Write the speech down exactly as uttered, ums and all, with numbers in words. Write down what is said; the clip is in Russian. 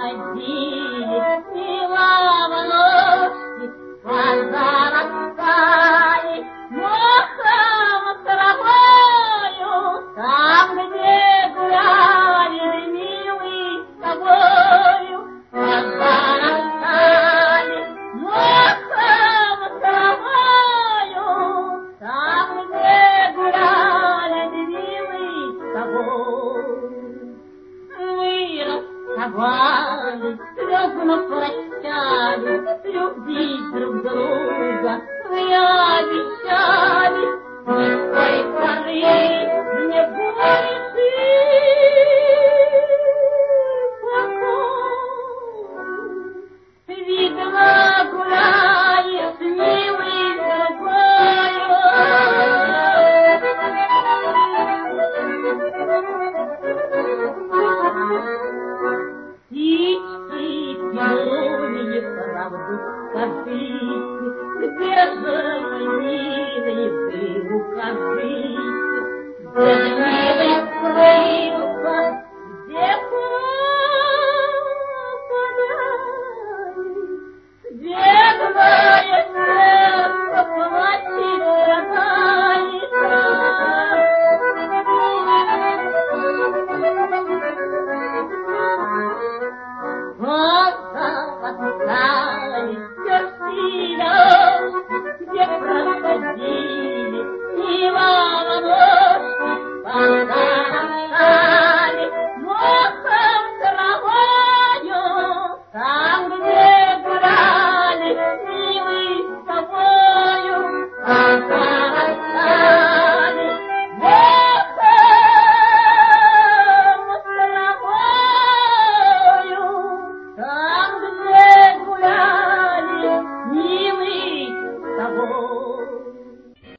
ходили, милованочки, глаза раскали, мохом травою, там, где гуляли, милый, с тобою, глаза раскали, мохом травою, там, где гуляли, милый, с тобой. Мы расставались, слезно прощались, любить друг друга мы обещали. С той поры мне больше покой. Видно, гуляешь, милый, с другою. Птички пели правду, скажите, где же, мой милый, вы, укажите, где же